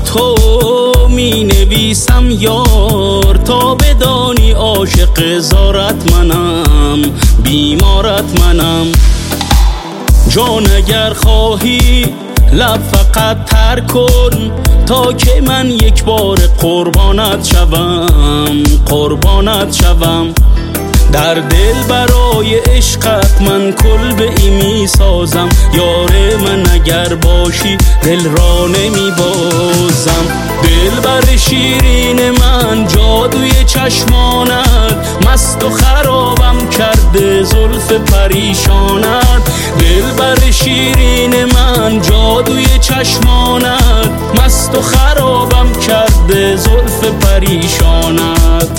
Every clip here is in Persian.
تو می نویسم یار، تا بدانی عاشق زارت منم، بیمارت منم. جان اگر خواهی لب فقط تر کن، تا که من یک بار قربانت شوم، قربانت شوم. در دل برای عشقت من کلبه‌ای می سازم، یار من اگر باشی دل را نمی بازم. دلبر شیرین من جادوی چشمانت، مست و خرابم کرده زلف پریشانت. دلبر شیرین من جادوی چشمانت، مست و خرابم کرده زلف پریشانت.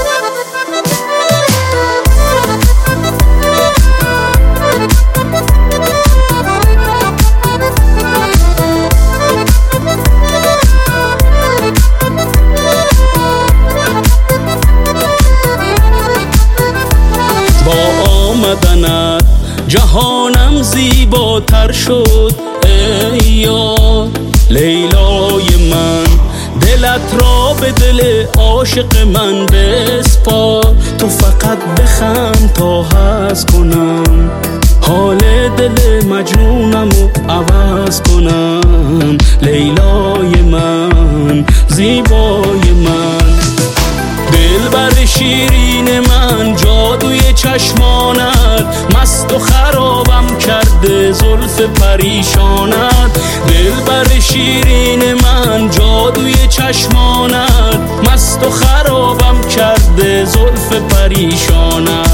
با آمدنت جهانم زیباتر شد ای یار لیلای من. دلت را به دل عاشق من بسپار، تو فقط بخند تا حس کنم، حال دل مجنونمو عوض کنم. لیلای من، زیبای من، دلبر شیرین من جادوی چشمانت، مست و خرابم کرده زلف پریشانت. دلبر شیرین من جادوی چشمانت، مست و خرابم کرده زلف پریشانت.